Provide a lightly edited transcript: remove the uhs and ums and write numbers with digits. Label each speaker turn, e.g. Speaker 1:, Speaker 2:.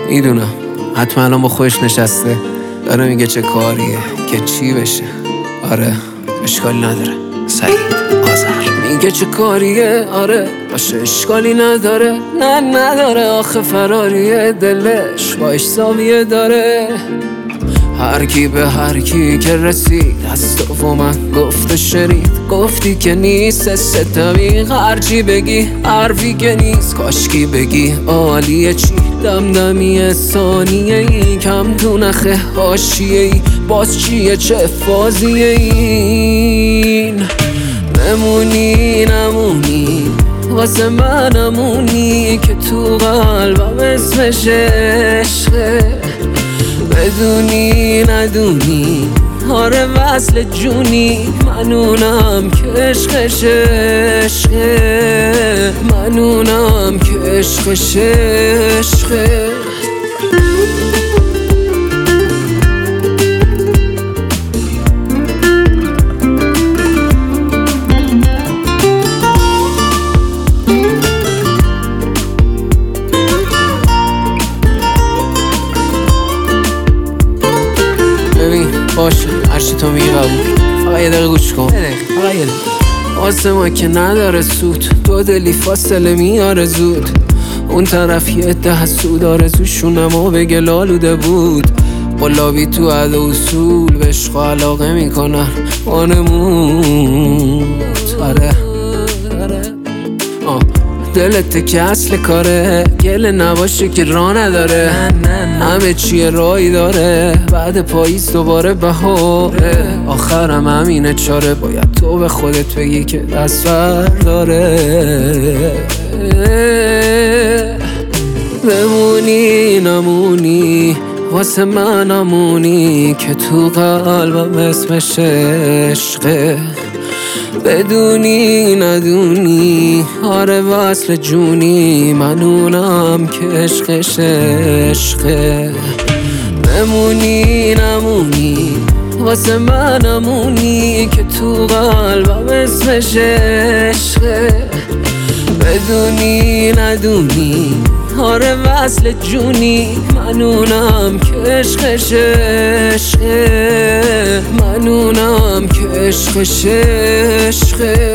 Speaker 1: میدونم حتما الان با خودش نشسته داره میگه چه کاریه که چی بشه. آره اشکالی نداره. سعید آذر میگه چه کاریه، آره باشه اشکالی نداره. نه نداره آخه فراریه، دلش باش زاویه داره. هر کی به هر کی که رسید از تو و من گفته شنید، گفتی که نیست ستمی هرچی بگی حرفی که نیست، کاشکی بگی عالیه چی دمدمی ثانیه ای کم تو نخه حاشیه ای باز چیه چه فازیه این. بمونی نمونی واسه منمونی که تو قلبم اسمش عشقه، بدونی ندونی آره وصل جونی منونم که عشقش عشقه، منونم که عشقش عشقه. باشه هرچی تو میگی قبول، فقط یه دقیقه گوش کن. فقط یه دقیقه. واسه ما که نداره سود، دو دلی فاصله میاره زود. اون طرف یه ده حسود آرزوشون اما بگه لالوده بود. قلابی تو عد و اصول به عشق و علاقه میکنن وانموت. آره دلت که اصل کاره، گله نباشه که راه نداره. همه چیه رایی داره، بعد پاییز دوباره بهاره. آخرم همینه چاره، باید تو به خودت بگی که دست برداره. بمونی نمونی واسه منمونی که تو قلبم اسمش عشقه، بدونی ندونی آره وصل جونی منونم که عشقش عشقه. بمونی نمونی واسه منمونی که تو قلبم اسمش عشقه، بدونی ندونی آره وصل جونی منونم که عشقش عشقه، منونم که عشقش عشقه.